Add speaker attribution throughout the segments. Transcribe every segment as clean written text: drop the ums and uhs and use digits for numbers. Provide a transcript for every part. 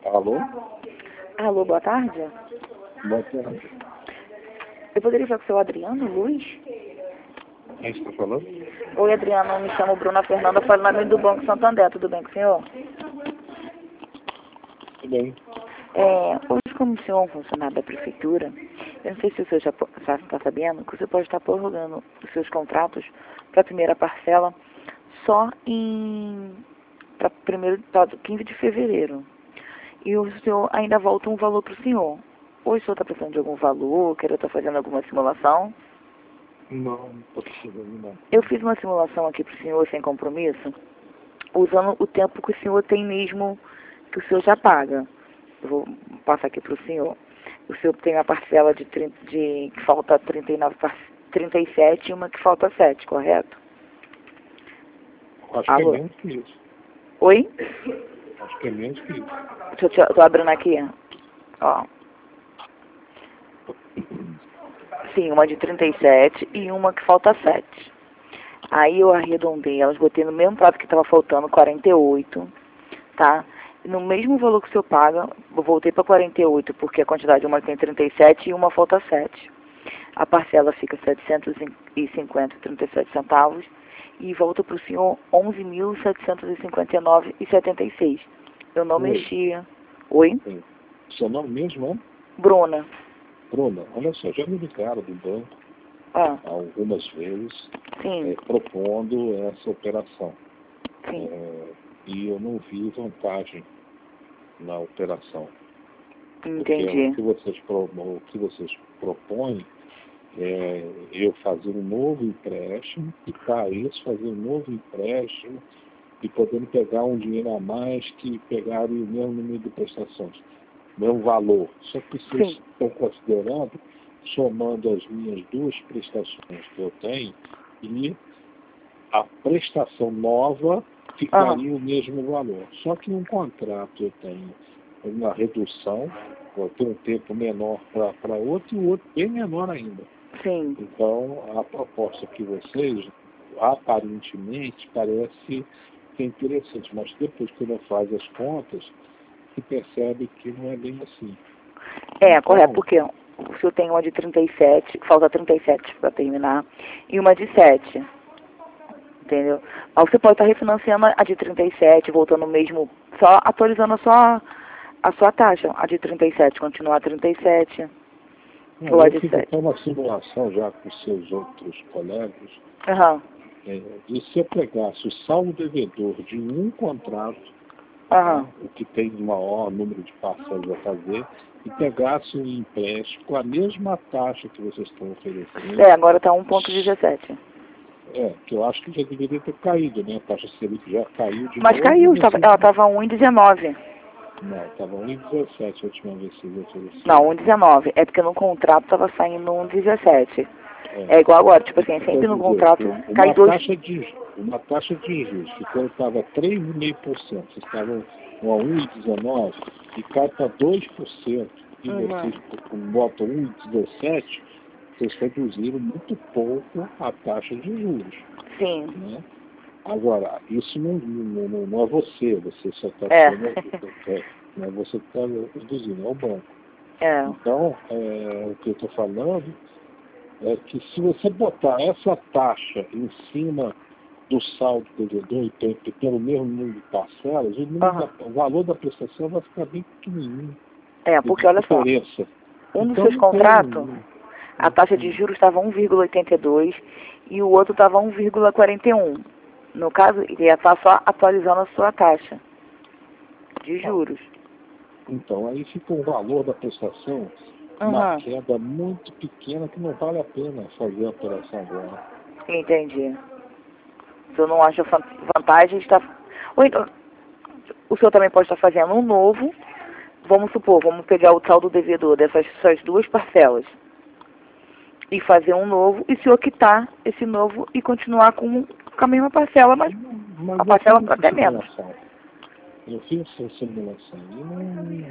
Speaker 1: Alô?
Speaker 2: Alô, boa tarde.
Speaker 1: Boa tarde.
Speaker 2: Eu poderia falar com o seu Adriano Luiz?
Speaker 1: Quem está falando?
Speaker 2: Oi, Adriano, me chamo Bruna Fernanda, falo em nome do Banco Santander, tudo bem com o senhor?
Speaker 1: Tudo bem.
Speaker 2: Hoje, como o senhor é um funcionário da prefeitura, eu não sei se o senhor já está sabendo que você pode estar prorrogando os seus contratos para a primeira parcela só para 15 de fevereiro. E o senhor ainda volta um valor para o senhor. Hoje o senhor está precisando de algum valor, quer estar fazendo alguma simulação?
Speaker 1: Não estou precisando não.
Speaker 2: Eu fiz uma simulação aqui para o senhor sem compromisso, usando o tempo que o senhor tem mesmo, que o senhor já paga. Eu vou passar aqui para o senhor. O senhor tem uma parcela que falta 37 e uma que falta 7, correto?
Speaker 1: Acho que
Speaker 2: Alô?
Speaker 1: é menos que isso.
Speaker 2: Oi?
Speaker 1: Acho que é menos que isso.
Speaker 2: Eu tô abrindo aqui. Ó. Sim, uma de 37 e uma que falta 7. Aí eu arredondei elas, botei no mesmo prazo que estava faltando, 48, tá? No mesmo valor que o senhor paga, eu voltei para 48, porque a quantidade de uma tem 37 e uma falta 7. A parcela fica 750,37 centavos e volta para o senhor 11.759,76. Eu não
Speaker 1: Oi.
Speaker 2: mexia. Oi?
Speaker 1: Sim. Seu nome mesmo é?
Speaker 2: Bruna.
Speaker 1: Bruna, olha só, já me ligaram do banco
Speaker 2: Ah,
Speaker 1: algumas vezes
Speaker 2: sim,
Speaker 1: propondo essa operação.
Speaker 2: sim.
Speaker 1: E eu não vi vantagem na operação. Porque
Speaker 2: Entendi.
Speaker 1: o que vocês propõem é eu fazer um novo empréstimo e para isso fazer um novo empréstimo e podendo pegar um dinheiro a mais que pegarem o mesmo número de prestações, o mesmo valor. Só que vocês
Speaker 2: Sim.
Speaker 1: estão considerando, somando as minhas duas prestações que eu tenho, e a prestação nova ficaria o mesmo valor. Só que num contrato eu tenho uma redução, vou ter um tempo menor para outro e o outro bem menor ainda.
Speaker 2: Sim.
Speaker 1: Então, a proposta que vocês, aparentemente, parece ser interessante, mas depois que não faz as contas, se percebe que não é bem assim.
Speaker 2: É,
Speaker 1: Então,
Speaker 2: correto, porque o senhor tem uma de 37, falta 37 para terminar, e uma de 7, entendeu? Aí você pode estar refinanciando a de 37, voltando mesmo, só atualizando a sua taxa. A de 37 continuar 37, ou a
Speaker 1: eu
Speaker 2: de
Speaker 1: fiz
Speaker 2: 7.
Speaker 1: até uma simulação já com seus outros colegas,
Speaker 2: Aham,
Speaker 1: e se eu pegasse o saldo devedor de um contrato,
Speaker 2: aham.
Speaker 1: o que tem o maior número de parcelas a fazer, e pegasse um empréstimo com a mesma taxa que vocês estão oferecendo.
Speaker 2: Agora está 1,17.
Speaker 1: Que eu acho que já deveria ter caído, né? A taxa Selic já caiu de
Speaker 2: Mas
Speaker 1: novo.
Speaker 2: caiu, ela estava 1,19.
Speaker 1: Não, estava 1,17 a última vez que vocês ofereceram.
Speaker 2: Não, 1,19. É porque no contrato estava saindo 1,17. É igual agora, tipo assim, sempre no contrato cai 2.
Speaker 1: Uma taxa de juros, que quando estava 3,5%, vocês estavam a 1,19 e cai para 2%, e vocês botam 1,17, vocês reduziram muito pouco a taxa de juros.
Speaker 2: Sim.
Speaker 1: Né? Agora, isso não é você só está né? Você está reduzindo, é o banco. Então, o que eu estou falando é que se você botar essa taxa em cima do saldo devedor e pelo mesmo número de parcelas, o valor da prestação vai ficar bem pequenininho.
Speaker 2: Porque olha só, um dos seus contratos, a taxa de juros estava 1,82 e o outro estava 1,41. No caso, ele ia estar só atualizando a sua taxa de juros.
Speaker 1: Então, aí fica um valor da prestação, uma queda muito pequena que não vale a pena fazer a operação agora.
Speaker 2: Entendi. O senhor não acha vantagem estar... Ou então, o senhor também pode estar fazendo um novo, vamos supor, vamos pegar o saldo devedor dessas duas parcelas e fazer um novo, e o senhor quitar esse novo e continuar com a mesma parcela, mas a parcela até menos.
Speaker 1: Eu fiz essa simulação e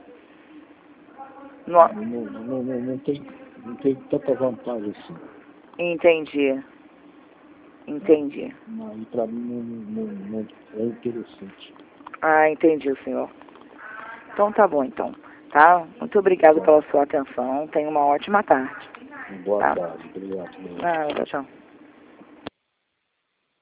Speaker 1: não tem tanta vantagem assim.
Speaker 2: Entendi.
Speaker 1: E para mim não é interessante.
Speaker 2: Entendi, senhor. Então tá bom, então. Tá? Muito obrigado pela sua atenção. Tenha uma ótima tarde.
Speaker 1: Boa tarde. Obrigado.
Speaker 2: Tchau.